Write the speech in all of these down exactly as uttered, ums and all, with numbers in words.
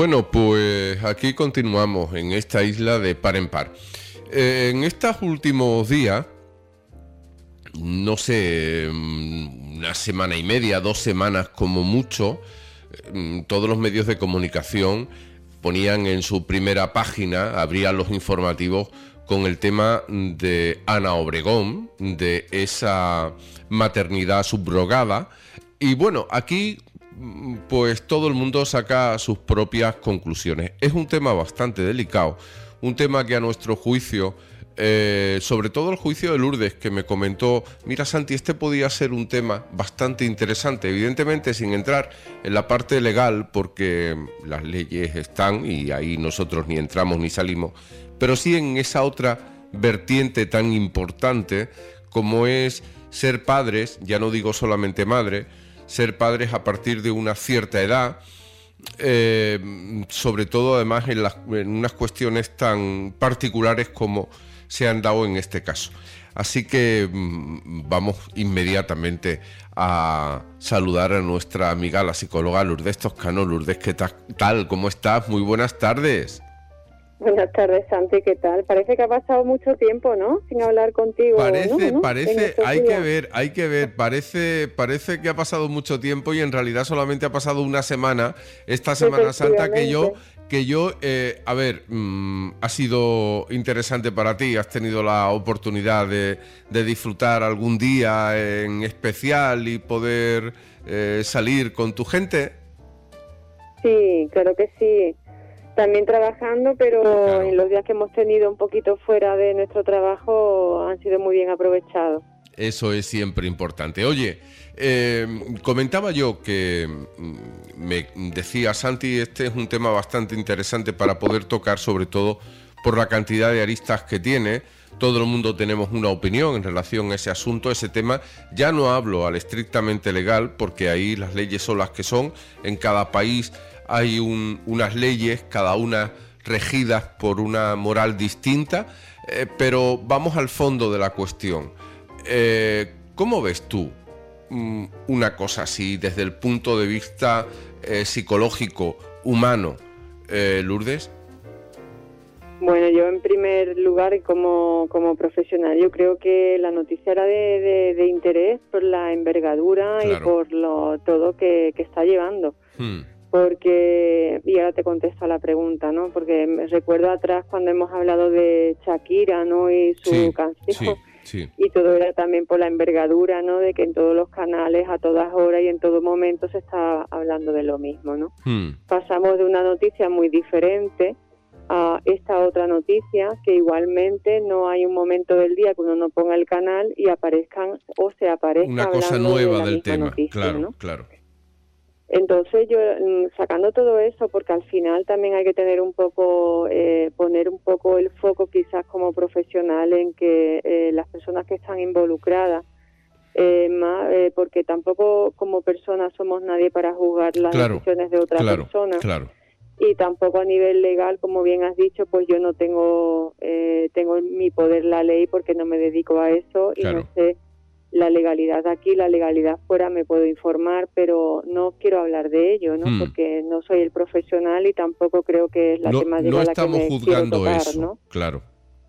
Bueno, pues aquí continuamos en esta isla de par en par. Eh, en estos últimos días, no sé, una semana y media, dos semanas como mucho, todos los medios de comunicación ponían en su primera página, abrían los informativos con el tema de Ana Obregón, de esa maternidad subrogada. Y bueno, aquí pues todo el mundo saca sus propias conclusiones. Es un tema bastante delicado, un tema que a nuestro juicio, eh, sobre todo el juicio de Lourdes, que me comentó, mira Santi, este podía ser un tema bastante interesante, evidentemente sin entrar en la parte legal, porque las leyes están y ahí nosotros ni entramos ni salimos, pero sí en esa otra vertiente tan importante como es ser padres, ya no digo solamente madre, ser padres a partir de una cierta edad, eh, sobre todo además en, las, en unas cuestiones tan particulares como se han dado en este caso. Así que mmm, vamos inmediatamente a saludar a nuestra amiga, la psicóloga Lourdes Toscano. Lourdes, ¿qué tal? ¿Cómo estás? Muy buenas tardes. Buenas tardes, Santi, ¿qué tal? Parece que ha pasado mucho tiempo, ¿no? Sin hablar contigo. Parece, ¿no? ¿no? parece, hay días. que ver, hay que ver, parece, parece que ha pasado mucho tiempo y en realidad solamente ha pasado una semana, esta Semana Santa que yo, que yo, eh, a ver, mmm, ha sido interesante para ti, has tenido la oportunidad de, de disfrutar algún día en especial y poder eh, salir con tu gente. Sí, claro que sí. También trabajando, pero claro, en los días que hemos tenido un poquito fuera de nuestro trabajo han sido muy bien aprovechados. Eso es siempre importante. Oye, eh, comentaba yo que me decía Santi, este es un tema bastante interesante para poder tocar, sobre todo por la cantidad de aristas que tiene. Todo el mundo tenemos una opinión en relación a ese asunto, ese tema. Ya no hablo al estrictamente legal, porque ahí las leyes son las que son. En cada país hay un, unas leyes, cada una regidas por una moral distinta, eh, pero vamos al fondo de la cuestión. Eh, ¿Cómo ves tú mm, una cosa así desde el punto de vista eh, psicológico, humano, eh, Lourdes? Bueno, yo en primer lugar y como, como profesional, yo creo que la noticia era de, de, de interés por la envergadura, claro, y por lo todo que, que está llevando. Hmm. Porque, y ahora te contesto a la pregunta, ¿no? Porque me recuerdo atrás cuando hemos hablado de Shakira, ¿no? Y su sí, canción. Sí, sí. Y todo era también por la envergadura, ¿no? De que en todos los canales, a todas horas y en todo momento se está hablando de lo mismo, ¿no? Hmm. Pasamos de una noticia muy diferente a esta otra noticia, que igualmente no hay un momento del día que uno no ponga el canal y aparezcan o se aparezca una cosa nueva de del tema, noticia, claro, ¿no? claro. Entonces yo, sacando todo eso, porque al final también hay que tener un poco, eh, poner un poco el foco quizás como profesional en que eh, las personas que están involucradas, eh, más, eh, porque tampoco como personas somos nadie para juzgar las claro, decisiones de otra claro, persona. Claro. Y tampoco a nivel legal, como bien has dicho, pues yo no tengo, eh, tengo en mi poder la ley porque no me dedico a eso y claro, no sé la legalidad aquí, la legalidad fuera, me puedo informar, pero no quiero hablar de ello, ¿no? Hmm. Porque no soy el profesional y tampoco creo que es la no, temática no a la que me juzgando quiero tocar, eso, ¿no? Claro.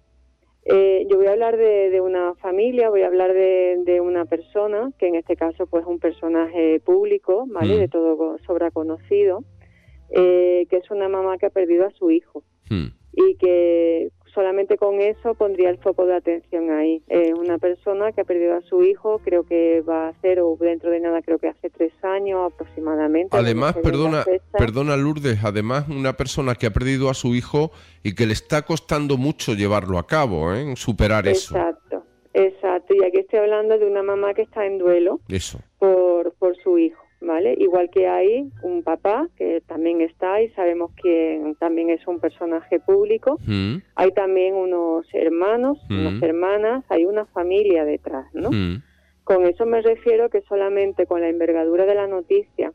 Eh, yo voy a hablar de, de una familia, voy a hablar de, de una persona, que en este caso pues es un personaje público, ¿vale? Hmm. De todo sobra conocido, eh, que es una mamá que ha perdido a su hijo. Hmm. Y que solamente con eso pondría el foco de atención ahí. Es eh, una persona que ha perdido a su hijo, creo que va a ser, o dentro de nada, creo que hace tres años aproximadamente. Además, perdona, perdona Lourdes, además una persona que ha perdido a su hijo y que le está costando mucho llevarlo a cabo, ¿eh? Superar eso. Exacto, exacto. Y aquí estoy hablando de una mamá que está en duelo eso. por, por su hijo. ¿Vale? Igual que hay un papá que también está y sabemos que también es un personaje público, mm. hay también unos hermanos, mm. unas hermanas, hay una familia detrás, ¿no? Mm. Con eso me refiero que solamente con la envergadura de la noticia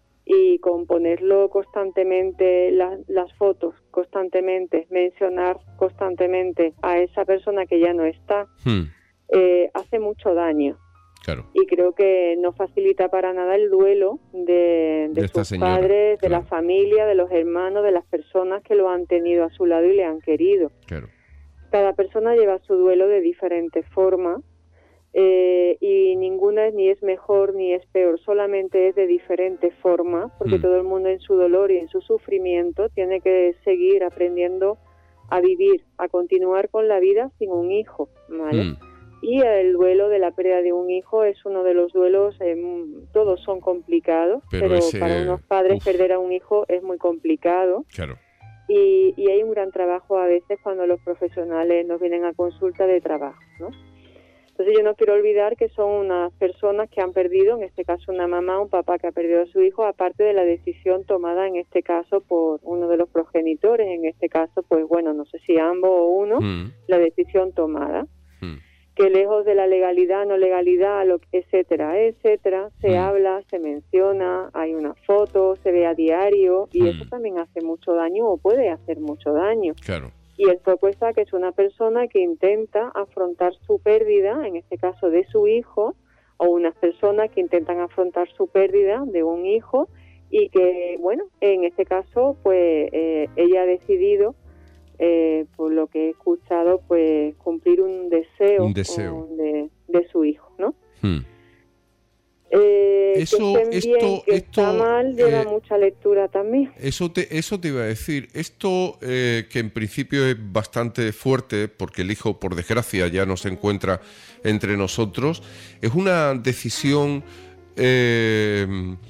y con ponerlo constantemente, la, las fotos constantemente, mencionar constantemente a esa persona que ya no está, eh, hace mucho daño. Claro. Y creo que no facilita para nada el duelo de, de, de sus señora, padres, de claro. la familia, de los hermanos, de las personas que lo han tenido a su lado y le han querido. Claro. Cada persona lleva su duelo de diferente forma eh, y ninguna es ni es mejor ni es peor, solamente es de diferente forma, porque mm. todo el mundo en su dolor y en su sufrimiento tiene que seguir aprendiendo a vivir, a continuar con la vida sin un hijo, ¿vale? Mm. Y el duelo de la pérdida de un hijo es uno de los duelos, eh, todos son complicados, pero, pero ese, para unos padres uf. perder a un hijo es muy complicado. Claro. Y, y hay un gran trabajo a veces cuando los profesionales nos vienen a consulta de trabajo, ¿no? Entonces yo no quiero olvidar que son unas personas que han perdido, en este caso una mamá, un papá que ha perdido a su hijo, aparte de la decisión tomada en este caso por uno de los progenitores, en este caso, pues bueno, no sé si ambos o uno, mm. la decisión tomada. Mm. Que lejos de la legalidad, no legalidad, lo, etcétera, etcétera, se mm. habla, se menciona, hay una foto, se ve a diario y mm. eso también hace mucho daño o puede hacer mucho daño. Claro. Y el foco está que es una persona que intenta afrontar su pérdida, en este caso de su hijo, o unas personas que intentan afrontar su pérdida de un hijo y que, bueno, en este caso, pues eh, ella ha decidido, Eh, por lo que he escuchado, pues cumplir un deseo, un deseo. De, de su hijo, ¿no? Hmm. Eh, eso, que esto, bien, que esto, está mal, lleva eh, mucha lectura también. Eso te, eso te iba a decir. Esto, eh, que en principio es bastante fuerte, porque el hijo, por desgracia, ya no se encuentra entre nosotros, es una decisión eh,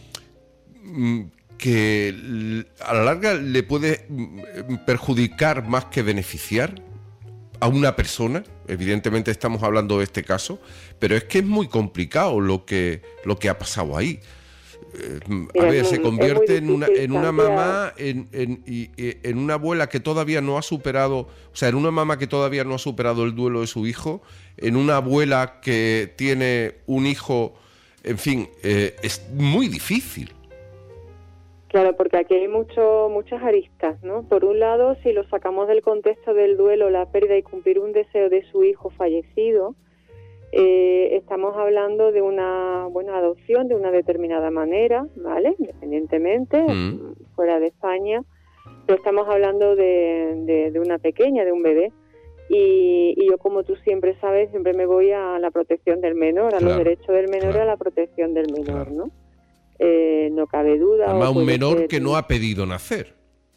que a la larga le puede perjudicar más que beneficiar a una persona. Evidentemente estamos hablando de este caso, pero es que es muy complicado lo que lo que ha pasado ahí. Eh, a ver, se convierte en una en una mamá, en, en, y, en una abuela que todavía no ha superado, o sea, en una mamá que todavía no ha superado el duelo de su hijo, en una abuela que tiene un hijo, en fin, eh, es muy difícil. Claro, porque aquí hay mucho, muchas aristas, ¿no? Por un lado, si lo sacamos del contexto del duelo, la pérdida y cumplir un deseo de su hijo fallecido, eh, estamos hablando de una buena adopción de una determinada manera, ¿vale? Independientemente, mm. fuera de España, pero estamos hablando de, de, de una pequeña, de un bebé. Y, y yo, como tú siempre sabes, siempre me voy a la protección del menor, a claro, los derechos del menor claro, y a la protección del menor, claro. ¿no? Eh, no cabe duda. Además, un menor ser... que no ha pedido nacer.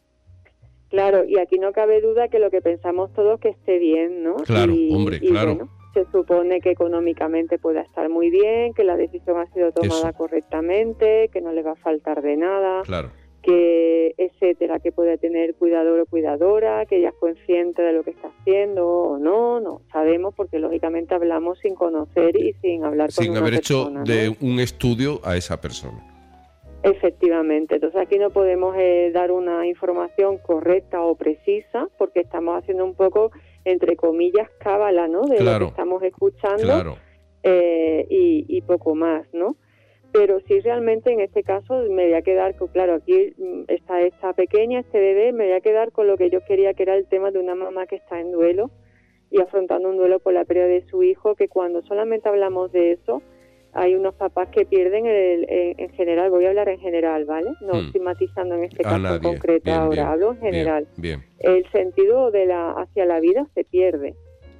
Claro, y aquí no cabe duda que lo que pensamos todos que esté bien, ¿no? Claro, y, hombre, y claro. Bueno, se supone que económicamente pueda estar muy bien, que la decisión ha sido tomada Eso. correctamente, que no le va a faltar de nada, claro. que etcétera, que pueda tener cuidador o cuidadora, que ella es consciente de lo que está haciendo o no, no sabemos porque lógicamente hablamos sin conocer y sin hablar con sin una haber persona, hecho de ¿no? un estudio a esa persona. Efectivamente, entonces aquí no podemos eh, dar una información correcta o precisa porque estamos haciendo un poco, entre comillas, cábala, ¿no? De claro, lo que estamos escuchando claro. eh, y, y poco más, ¿no? Pero sí, realmente en este caso me voy a quedar con, claro, aquí está esta pequeña, este bebé, me voy a quedar con lo que yo quería, que era el tema de una mamá que está en duelo y afrontando un duelo por la pérdida de su hijo, que cuando solamente hablamos de eso, hay unos papás que pierden el, en, en general, voy a hablar en general, ¿vale? No hmm. estigmatizando en este a caso nadie. en concreto bien, ahora, bien, hablo en general. Bien, bien. El sentido de la hacia la vida se pierde.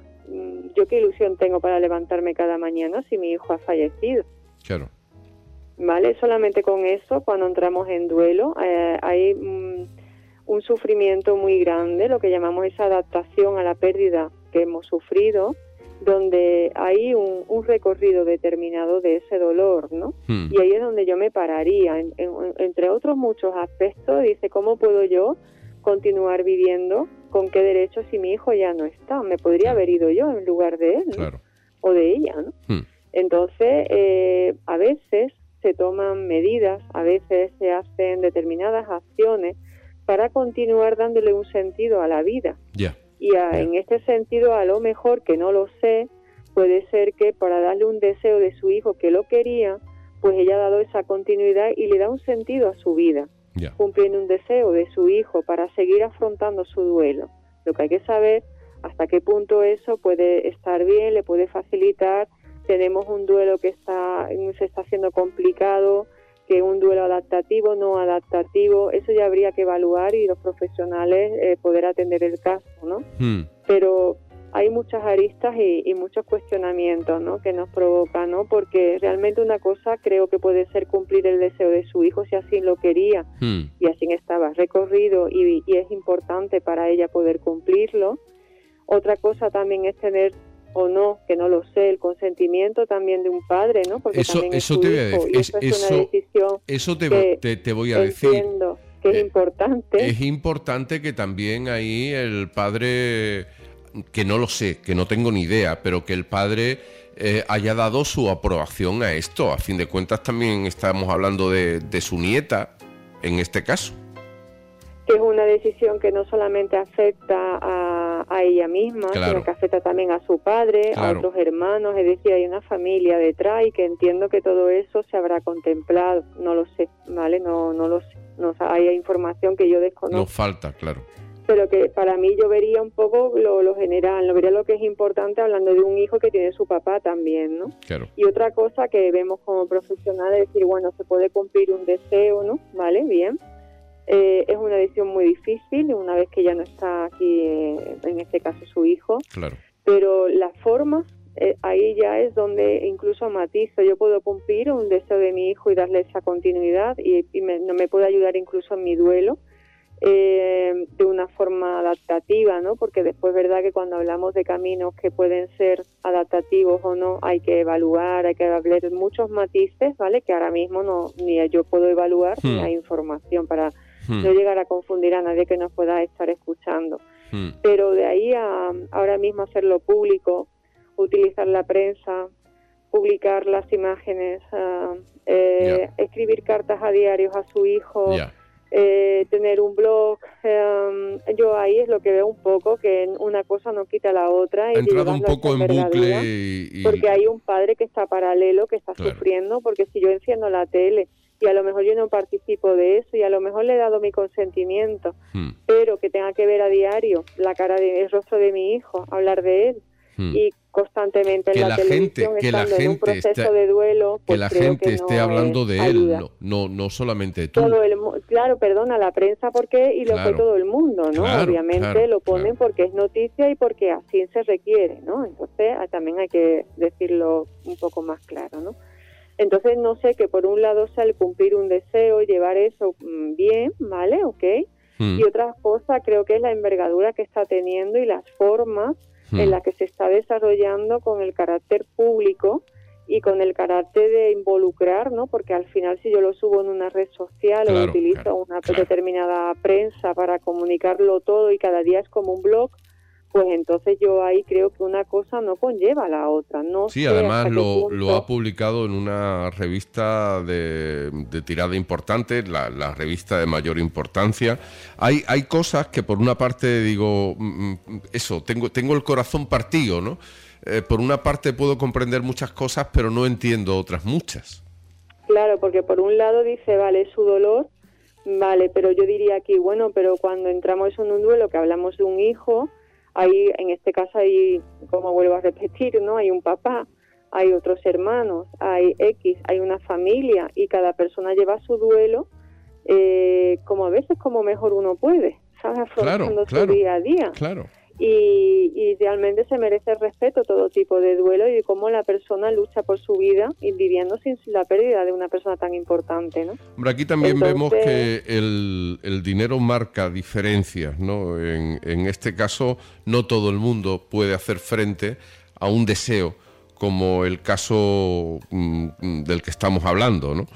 Yo qué ilusión tengo para levantarme cada mañana si mi hijo ha fallecido. Claro. ¿Vale? Solamente con eso, cuando entramos en duelo, eh, hay mm, un sufrimiento muy grande, lo que llamamos esa adaptación a la pérdida que hemos sufrido, donde hay un, un recorrido determinado de ese dolor, ¿no? Hmm. Y ahí es donde yo me pararía, en, en, entre otros muchos aspectos, dice, ¿cómo puedo yo continuar viviendo? ¿Con qué derechos si mi hijo ya no está? Me podría claro. haber ido yo en lugar de él, ¿no? Claro. O de ella, ¿no? Hmm. Entonces, eh, a veces se toman medidas, a veces se hacen determinadas acciones para continuar dándole un sentido a la vida. Ya. Yeah. Y a, en este sentido, a lo mejor, que no lo sé, puede ser que para darle un deseo de su hijo que lo quería, pues ella ha dado esa continuidad y le da un sentido a su vida, yeah. cumpliendo un deseo de su hijo para seguir afrontando su duelo. Lo que hay que saber hasta qué punto eso puede estar bien, le puede facilitar tenemos un duelo que está se está haciendo complicado, que un duelo adaptativo, no adaptativo, eso ya habría que evaluar y los profesionales eh, poder atender el caso, ¿no? Mm. Pero hay muchas aristas y, y muchos cuestionamientos, ¿no?, que nos provocan, ¿no? Porque realmente una cosa creo que puede ser cumplir el deseo de su hijo si así lo quería mm. y así estaba recorrido y, y es importante para ella poder cumplirlo. Otra cosa también es tener o no, que no lo sé, el consentimiento también de un padre, ¿no? Porque eso, también eso es te su voy a hijo, decir. y eso es, es eso, una decisión eso te, que te, te voy a entiendo decir. que es eh, importante. Es importante que también ahí el padre, que no lo sé, que no tengo ni idea, pero que el padre eh, haya dado su aprobación a esto. A fin de cuentas también estamos hablando de, de su nieta, en este caso. Que es una decisión que no solamente afecta a, a ella misma, claro, sino que afecta también a su padre, claro, a otros hermanos, es decir, hay una familia detrás y que entiendo que todo eso se habrá contemplado, no lo sé, ¿vale? No no lo sé, no, hay información que yo desconozco. Nos falta, claro. Pero que para mí yo vería un poco lo, lo general, lo vería lo que es importante hablando de un hijo que tiene su papá también, ¿no? Claro. Y otra cosa que vemos como profesionales, decir, bueno, se puede cumplir un deseo, ¿no? ¿Vale? Bien. Eh, es una decisión muy difícil una vez que ya no está aquí, eh, en este caso su hijo, claro, pero las formas, eh, ahí ya es donde incluso matizo. Yo puedo cumplir un deseo de mi hijo y darle esa continuidad y, y me, no me puede ayudar incluso en mi duelo eh, de una forma adaptativa, ¿no? Porque después, verdad que cuando hablamos de caminos que pueden ser adaptativos o no, hay que evaluar, hay que hablar muchos matices, ¿vale? Que ahora mismo no ni yo puedo evaluar hmm. ni hay información para Hmm. no llegar a confundir a nadie que nos pueda estar escuchando. Hmm. Pero de ahí a ahora mismo hacerlo público, utilizar la prensa, publicar las imágenes, uh, eh, yeah. escribir cartas a diarios a su hijo, yeah. eh, tener un blog, eh, yo ahí es lo que veo un poco, que una cosa no quita la otra. Y ha entrado un poco en bucle y, y... porque hay un padre que está paralelo, que está claro. sufriendo, porque si yo enciendo la tele y a lo mejor yo no participo de eso y a lo mejor le he dado mi consentimiento, hmm. pero que tenga que ver a diario la cara de, el rostro de mi hijo, hablar de él hmm. y constantemente en que la, la televisión gente, que la gente en un proceso está, de duelo, pues que la gente que esté no hablando de ayuda. él, no, no no solamente tú. Todo el, claro, perdona, la prensa porque y lo claro. fue todo el mundo, ¿no? Claro, Obviamente claro, lo ponen claro. porque es noticia y porque así se requiere, ¿no? Entonces también hay que decirlo un poco más claro, ¿no? Entonces, no sé, que por un lado sea el cumplir un deseo, llevar eso bien, ¿vale? Ok. Mm. Y otra cosa creo que es la envergadura que está teniendo y las formas mm. en las que se está desarrollando con el carácter público y con el carácter de involucrar, ¿no? Porque al final si yo lo subo en una red social claro, o utilizo claro, una claro. determinada prensa para comunicarlo todo y cada día es como un blog, pues entonces yo ahí creo que una cosa no conlleva a la otra. No sí, sé además lo, punto... lo ha publicado en una revista de, de tirada importante, la, la revista de mayor importancia. Hay, hay cosas que por una parte digo, eso, tengo, tengo el corazón partido, ¿no? Eh, por una parte puedo comprender muchas cosas, pero no entiendo otras muchas. Claro, porque por un lado dice, vale, su dolor, vale, pero yo diría aquí, bueno, pero cuando entramos en un duelo, que hablamos de un hijo... Hay, en este caso hay, como vuelvo a repetir, ¿no? Hay un papá, hay otros hermanos, hay X, hay una familia y cada persona lleva su duelo eh, como a veces como mejor uno puede, ¿sabes? Afrontando claro, claro, su día a día. Claro. Y, y realmente se merece respeto todo tipo de duelo y de cómo la persona lucha por su vida y viviendo sin la pérdida de una persona tan importante, ¿no? Hombre, aquí también Entonces, vemos que el, el dinero marca diferencias, ¿no? En, en este caso, no todo el mundo puede hacer frente a un deseo como el caso mm, del que estamos hablando, ¿no?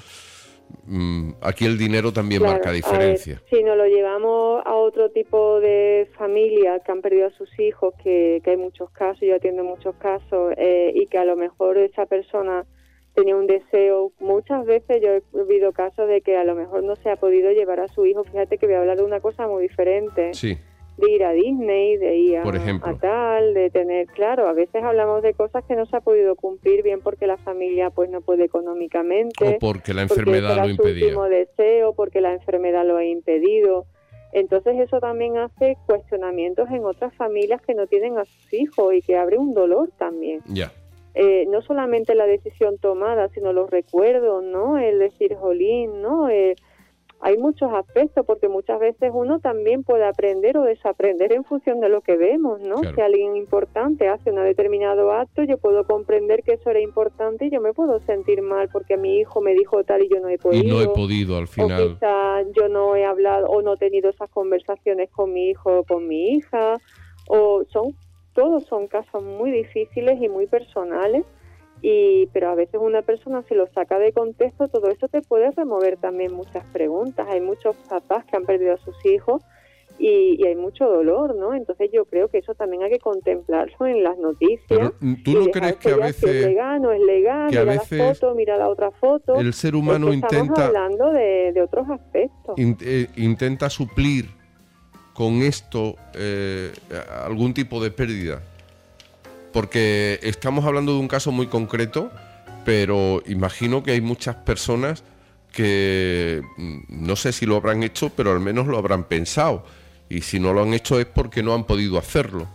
Aquí el dinero también claro, marca diferencia. Ver, si nos lo llevamos a otro tipo de familias que han perdido a sus hijos, que, que hay muchos casos, yo atiendo muchos casos, eh, y que a lo mejor esa persona tenía un deseo, muchas veces yo he vivido casos de que a lo mejor no se ha podido llevar a su hijo, fíjate que voy a hablar de una cosa muy diferente. Sí. De ir a Disney, de ir a, Por ejemplo. a tal, de tener, claro, a veces hablamos de cosas que no se ha podido cumplir bien porque la familia pues no puede económicamente. O porque la enfermedad lo impedía. Porque era su último deseo, porque la enfermedad lo ha impedido. Entonces eso también hace cuestionamientos en otras familias que no tienen a sus hijos y que abre un dolor también. Ya. eh, no solamente la decisión tomada, sino los recuerdos, ¿no? El decir, jolín, ¿no? Eh, hay muchos aspectos, porque muchas veces uno también puede aprender o desaprender en función de lo que vemos, ¿no? Claro. Si alguien importante hace un determinado acto, yo puedo comprender que eso era importante y yo me puedo sentir mal porque mi hijo me dijo tal y yo no he podido. Y no he podido al final. O quizá yo no he hablado o no he tenido esas conversaciones con mi hijo o con mi hija. O son, todos son casos muy difíciles y muy personales. Y pero a veces una persona, si lo saca de contexto, todo eso te puede remover también muchas preguntas. Hay muchos papás que han perdido a sus hijos y, y hay mucho dolor, ¿no? Entonces yo creo que eso también hay que contemplarlo en las noticias. Pero ¿tú no crees que a veces si es legal, no es legal, que a mira veces la foto, mira la otra foto? El ser humano es que estamos intenta hablando de, de otros aspectos. In, eh, intenta suplir con esto eh, algún tipo de pérdida. Porque estamos hablando de un caso muy concreto, pero imagino que hay muchas personas que no sé si lo habrán hecho, pero al menos lo habrán pensado. Y si no lo han hecho es porque no han podido hacerlo.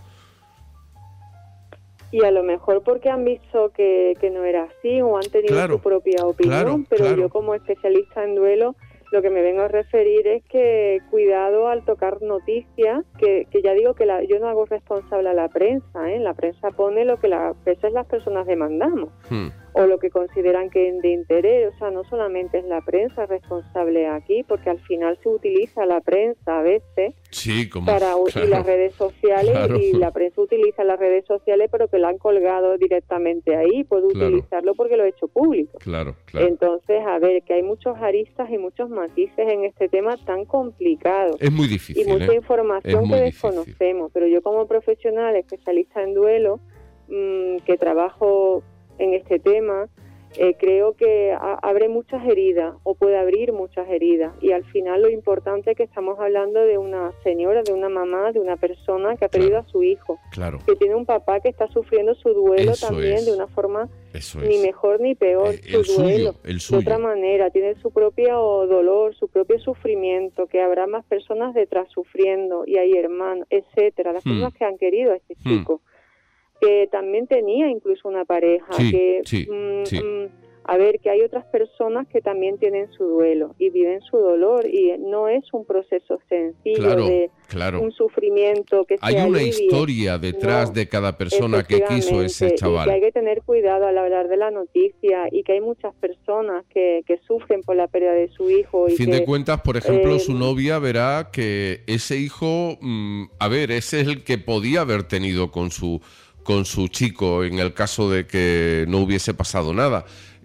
Y a lo mejor porque han visto que, que no era así o han tenido claro, su propia opinión, claro, pero claro. yo como especialista en duelo lo que me vengo a referir es que cuidado al tocar noticias, que, que ya digo que la, yo no hago responsable a la prensa, ¿eh? La prensa pone lo que la, a veces las personas demandamos, Hmm. o lo que consideran que es de interés. O sea, no solamente es la prensa responsable aquí, porque al final se utiliza la prensa a veces Sí, como, para claro, y las redes sociales, claro. y la prensa utiliza las redes sociales, pero que la han colgado directamente ahí, puede Claro. utilizarlo porque lo he hecho público. Claro, claro. Entonces, a ver, que hay muchos aristas y muchos matices en este tema tan complicado. Es muy difícil. Y mucha ¿eh? información Es muy que difícil. desconocemos. Pero yo como profesional, especialista en duelo, mmm, que trabajo en este tema, eh, creo que a- abre muchas heridas, o puede abrir muchas heridas. Y al final lo importante es que estamos hablando de una señora, de una mamá, de una persona que ha perdido Claro. a su hijo, Claro, que tiene un papá que está sufriendo su duelo Eso también es. de una forma eso ni es. mejor ni peor, Eh, el su duelo, suyo, el de suyo. otra manera, tiene su propio dolor, su propio sufrimiento, que habrá más personas detrás sufriendo, y hay hermanos, etcétera, las Hmm. personas que han querido a este Hmm. chico, que también tenía incluso una pareja, Sí, que sí, mm, sí. mm, a ver, que hay otras personas que también tienen su duelo y viven su dolor, y no es un proceso sencillo Claro, de claro. un sufrimiento que Hay se una alivie. historia detrás No, de cada persona que quiso ese efectivamente, chaval. y que hay que tener cuidado al hablar de la noticia, y que hay muchas personas que, que sufren por la pérdida de su hijo. A Y fin que, de cuentas, por ejemplo, eh, su novia verá que ese hijo, mm, a ver, ese es el que podía haber tenido con su con su chico en el caso de que no hubiese pasado nada.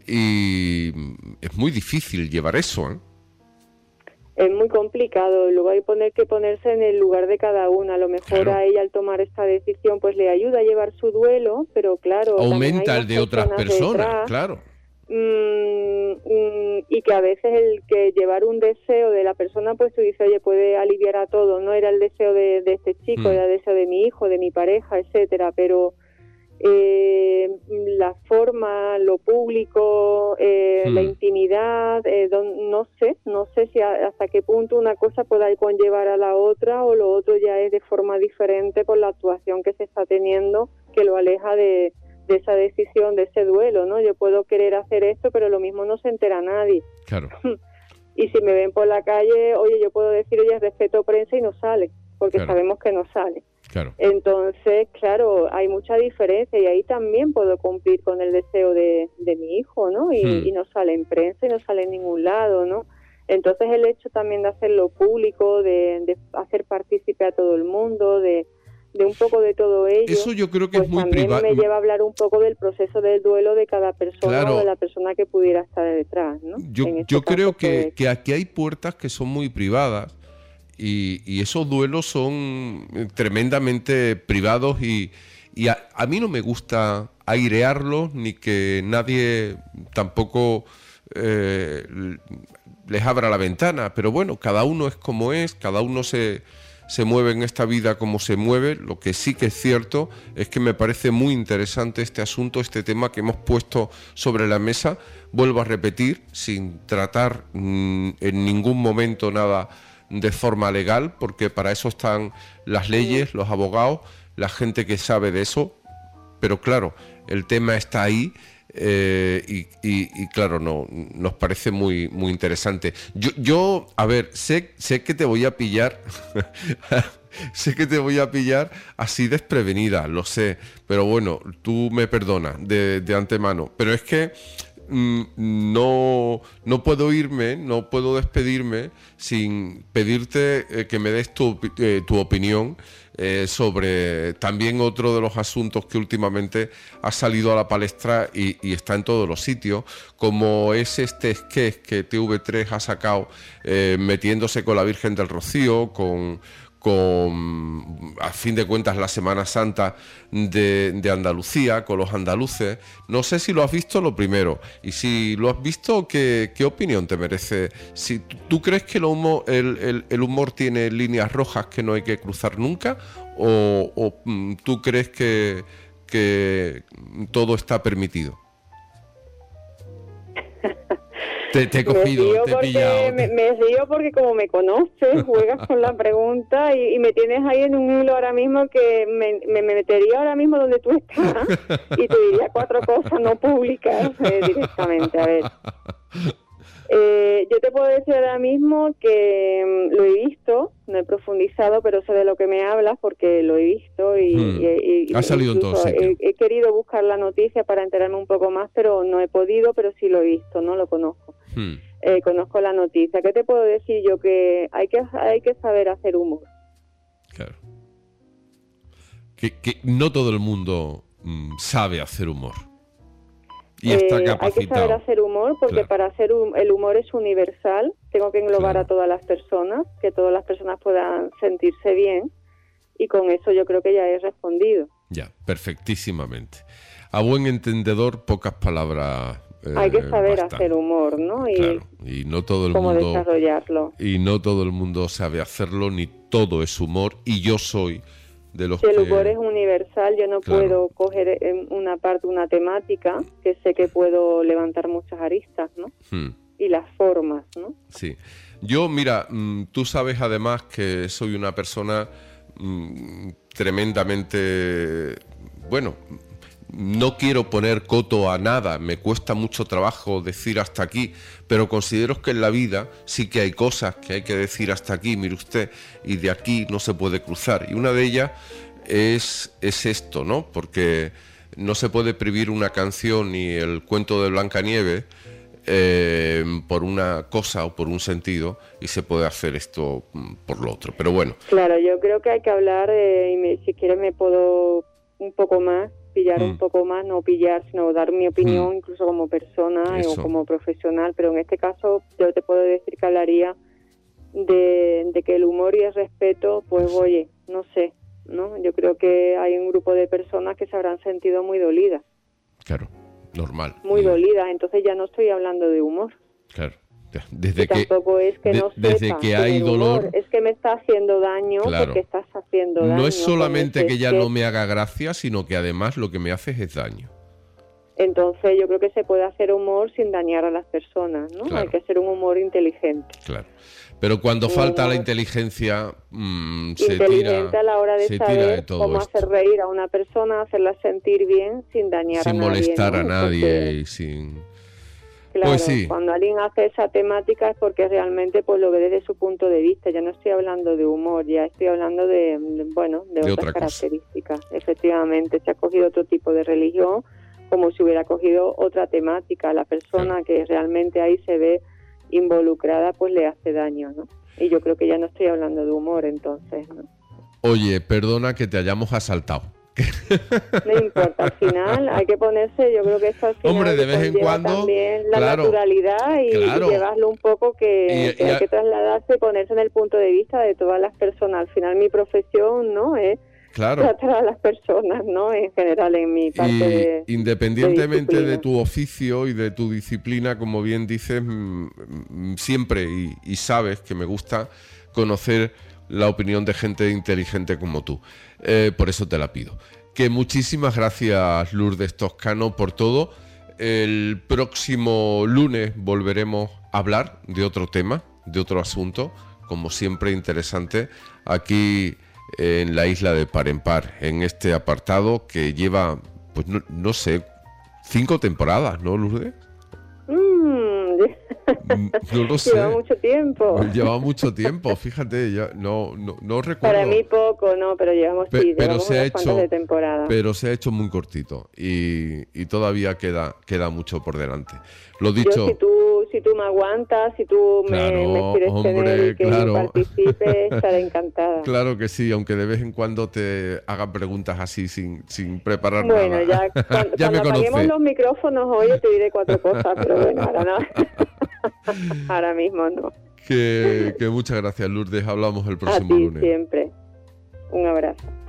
Y es muy difícil llevar eso, ¿eh? es muy complicado. Luego hay poner que ponerse en el lugar de cada una. A lo mejor Claro. a ella, al tomar esta decisión, pues le ayuda a llevar su duelo, pero claro, también Aumenta hay el más de otras personas, detrás. claro. Mm, mm, y que a veces el que llevar un deseo de la persona, pues tú dices, oye, puede aliviar a todo. No era el deseo de, de este chico, Mm. era el deseo de mi hijo, de mi pareja, etcétera, pero eh, la forma, lo público, eh, Mm. la intimidad, eh, don- no sé, no sé si a- hasta qué punto una cosa pueda conllevar a la otra, o lo otro ya es de forma diferente por la actuación que se está teniendo, que lo aleja de, de esa decisión, de ese duelo, ¿no? Yo puedo querer hacer esto, pero lo mismo no se entera nadie. Claro. Y si me ven por la calle, oye, yo puedo decir, oye, respeto prensa, y no sale, porque Claro. sabemos que no sale. Claro. Entonces, claro, hay mucha diferencia, y ahí también puedo cumplir con el deseo de, de mi hijo, ¿no? Y, Hmm. y no sale en prensa y no sale en ningún lado, ¿no? Entonces el hecho también de hacerlo público, de, de hacer partícipe a todo el mundo, de, de un poco de todo ello, Eso yo creo que pues es muy también privado. me lleva a hablar un poco del proceso del duelo de cada persona, Claro. o de la persona que pudiera estar detrás, ¿no? Yo, En este yo caso, creo que, pues, que aquí hay puertas que son muy privadas, y, y esos duelos son tremendamente privados, y, y a, a mí no me gusta airearlos, ni que nadie tampoco eh, les abra la ventana, pero bueno, cada uno es como es, cada uno se, se mueve en esta vida como se mueve. Lo que sí que es cierto es que me parece muy interesante este asunto, este tema que hemos puesto sobre la mesa. Vuelvo a repetir, sin tratar mm, en ningún momento nada de forma legal, porque para eso están las leyes, los abogados, la gente que sabe de eso. Pero claro, el tema está ahí. Eh, y, y, y claro, no, nos parece muy, muy interesante. Yo, yo, a ver, sé, sé que te voy a pillar, sé que te voy a pillar así desprevenida, lo sé, pero bueno, tú me perdonas de, de antemano. Pero es que mm, no, no puedo irme, no puedo despedirme sin pedirte eh, que me des tu, eh, tu opinión. Eh, sobre también otro de los asuntos que últimamente ha salido a la palestra y, y está en todos los sitios, como es este sketch que T V tres ha sacado eh, metiéndose con la Virgen del Rocío, con, con a fin de cuentas la Semana Santa de, de Andalucía, con los andaluces. No sé si lo has visto lo primero, y si lo has visto, ¿qué, qué opinión te merece? Si tú crees que el humor, el, el, el humor tiene líneas rojas que no hay que cruzar nunca, o, o tú crees que, que todo está permitido. Te, te he cogido, me te he pillado. Me, me río porque como me conoces, juegas con la pregunta y, y me tienes ahí en un hilo ahora mismo que me, me metería ahora mismo donde tú estás y te diría cuatro cosas no públicas eh, directamente. A ver, eh, yo te puedo decir ahora mismo que um, lo he visto, no he profundizado, pero sé de lo que me hablas porque lo he visto y, hmm. y, y ha salido en todos sitios. He, he querido buscar la noticia para enterarme un poco más, pero no he podido, pero sí lo he visto, no lo conozco. Hmm. Eh, conozco la noticia. ¿Qué te puedo decir yo? Que hay que hay que saber hacer humor. Claro. Que, que no todo el mundo mm, sabe hacer humor. Y está capacitado. Hay que saber hacer humor porque claro. para hacer un, el humor es universal. Tengo que englobar claro. a todas las personas, que todas las personas puedan sentirse bien. Y con eso yo creo que ya he respondido. Ya, perfectísimamente. A buen entendedor, pocas palabras. Eh, Hay que saber bastan. hacer humor, ¿no? Y, claro, y no todo el cómo mundo desarrollarlo. Y no todo el mundo sabe hacerlo, ni todo es humor. Y yo soy de los si que... el humor es universal, yo no claro. puedo coger en una parte una temática que sé que puedo levantar muchas aristas, ¿no? Hmm. Y las formas, ¿no? Sí. Yo, mira, tú sabes además que soy una persona mmm, tremendamente... Bueno... No quiero poner coto a nada, me cuesta mucho trabajo decir hasta aquí, pero considero que en la vida sí que hay cosas que hay que decir hasta aquí, mire usted, y de aquí no se puede cruzar. Y una de ellas es, es esto, ¿no? Porque no se puede prohibir una canción ni el cuento de Blancanieves eh, por una cosa o por un sentido, y se puede hacer esto por lo otro. Pero bueno. Claro, yo creo que hay que hablar, eh, y me, si quieres me puedo un poco más, pillar mm. un poco más, no pillar, sino dar mi opinión, mm. incluso como persona eh, o como profesional, pero en este caso yo te puedo decir que hablaría de, de que el humor y el respeto, pues oye, no sé, ¿no? Yo creo que hay un grupo de personas que se habrán sentido muy dolidas. Claro, normal. Muy sí. dolidas, entonces ya no estoy hablando de humor. Claro. Desde y que, tampoco es que de, no sepa, desde que hay dolor, humor, es que me está haciendo daño, claro. porque estás haciendo daño. No es solamente que ya que... no me haga gracia, sino que además lo que me hace es daño. Entonces yo creo que se puede hacer humor sin dañar a las personas, ¿no? Claro. Hay que hacer un humor inteligente. Claro. Pero cuando un falta humor... la inteligencia, mmm, se inteligente tira, a la hora de saber de cómo esto. hacer reír a una persona, hacerla sentir bien sin dañar sin a nadie. Sin molestar ¿no? a nadie porque... y sin... Claro, pues sí. Cuando alguien hace esa temática es porque realmente pues lo ve desde su punto de vista. Ya no estoy hablando de humor, ya estoy hablando de, de bueno, de, de otras otra características. Cosa. Efectivamente, se ha cogido otro tipo de religión como si hubiera cogido otra temática. La persona claro. que realmente ahí se ve involucrada pues le hace daño, ¿no? Y yo creo que ya no estoy hablando de humor entonces, ¿no? Oye, perdona que te hayamos asaltado. No importa, al final hay que ponerse, yo creo que esto al final hombre, de vez en cuando también la claro, naturalidad y, claro. y llevarlo un poco que, y, que y hay que trasladarse y ponerse en el punto de vista de todas las personas. Al final mi profesión no es claro. tratar a las personas, ¿no? En general en mi parte y de independientemente de, de tu oficio y de tu disciplina, como bien dices, siempre y, y sabes que me gusta conocer la opinión de gente inteligente como tú. Eh, por eso te la pido. Que muchísimas gracias, Lourdes Toscano, por todo. El próximo lunes volveremos a hablar de otro tema, de otro asunto, como siempre interesante, aquí en la isla de Par en Par, en este apartado que lleva pues no, no sé, cinco temporadas, ¿no, Lourdes? Mm, no lo sé. Lleva mucho tiempo. Lleva mucho tiempo, fíjate, ya no, no, no recuerdo. Para mí poco, no, pero llevamos, Pe- sí, pero llevamos se ha unas cuantas hecho, de temporada. pero se ha hecho muy cortito y, y todavía queda, queda mucho por delante. Lo dicho. Yo, si tú, si tú me aguantas, si tú me, Claro, me quieres hombre, tener y que claro. yo participe, estaré encantada. Claro que sí, aunque de vez en cuando te hagan preguntas así sin, sin preparar Bueno, nada. ya cuando, Ya me cuando apaguemos conoce. los micrófonos hoy te diré cuatro cosas, pero bueno, ahora no. Ahora mismo no. Que, que muchas gracias, Lourdes. Hablamos el A próximo ti lunes. siempre. Un abrazo.